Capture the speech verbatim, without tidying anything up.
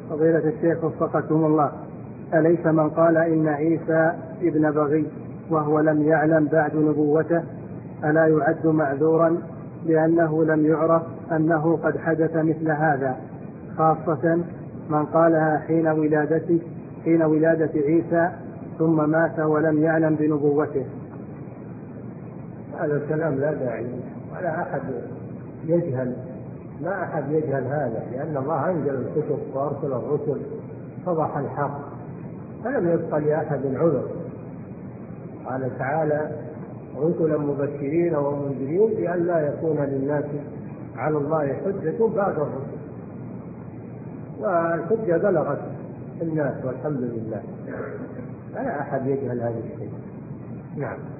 فضيلة الشيخ وفقكم الله، أليس من قال إن عيسى ابن بغي وهو لم يعلم بعد نبوته ألا يعد معذورا لأنه لم يعرف أنه قد حدث مثل هذا، خاصة من قالها حين ولادته حين ولادة عيسى ثم مات ولم يعلم بنبوته؟ هذا الكلام لا داعي، ولا أحد يجهل، ما أحد يجهل هذا، لأن الله أنزل الكتب وأرسل الرسل فضح الحق، فلم يبق لأحد عذر. قال تعالى: رسلا مبشرين ومنذرين لئلا يكون للناس على الله حجة بعد الرسل، والحجة بلغت الناس والحمد لله، فلا أحد يجهل هذا الشيء. نعم.